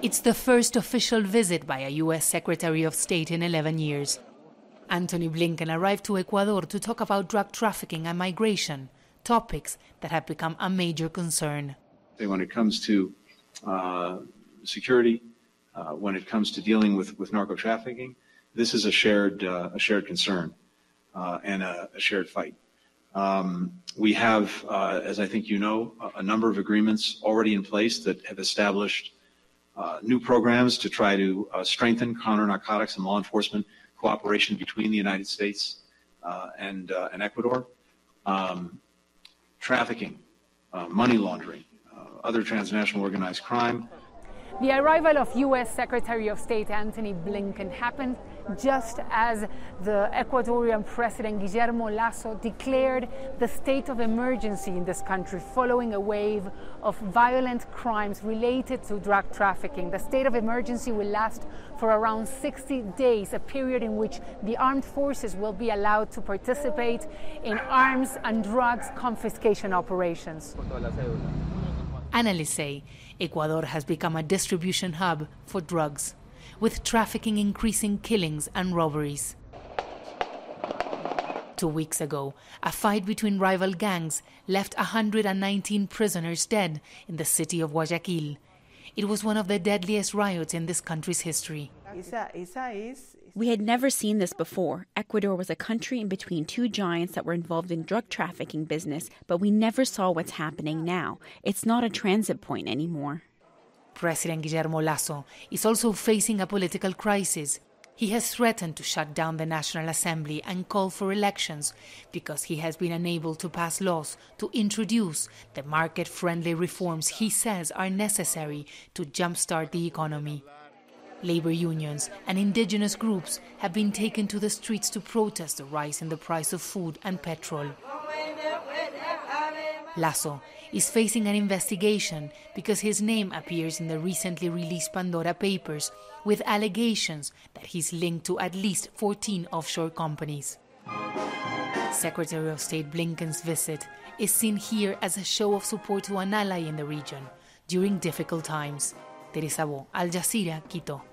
It's the first official visit by a U.S. Secretary of State in 11 years. Antony Blinken arrived to Ecuador to talk about drug trafficking and migration, topics that have become a major concern. When it comes to security, when it comes to dealing with narco trafficking, this is a shared concern and a shared fight. We have, as I think you know, a number of agreements already in place that have established new programs to try to strengthen counter-narcotics and law enforcement cooperation between the United States and Ecuador. Trafficking, money laundering, other transnational organized crime. The arrival of U.S. Secretary of State Antony Blinken happened just as the Ecuadorian President Guillermo Lasso declared the state of emergency in this country following a wave of violent crimes related to drug trafficking. The state of emergency will last for around 60 days, a period in which the armed forces will be allowed to participate in arms and drugs confiscation operations. Analysts say Ecuador has become a distribution hub for drugs, with trafficking increasing killings and robberies. 2 weeks ago, a fight between rival gangs left 119 prisoners dead in the city of Guayaquil. It was one of the deadliest riots in this country's history. We had never seen this before. Ecuador was a country in between two giants that were involved in drug trafficking business, but we never saw what's happening now. It's not a transit point anymore. President Guillermo Lasso is also facing a political crisis. He has threatened to shut down the National Assembly and call for elections because he has been unable to pass laws to introduce the market-friendly reforms he says are necessary to jumpstart the economy. Labor unions and indigenous groups have been taken to the streets to protest the rise in the price of food and petrol. Lasso is facing an investigation because his name appears in the recently released Pandora Papers with allegations that he's linked to at least 14 offshore companies. Secretary of State Blinken's visit is seen here as a show of support to an ally in the region during difficult times. Teresa Bo, Al Jazeera, Quito.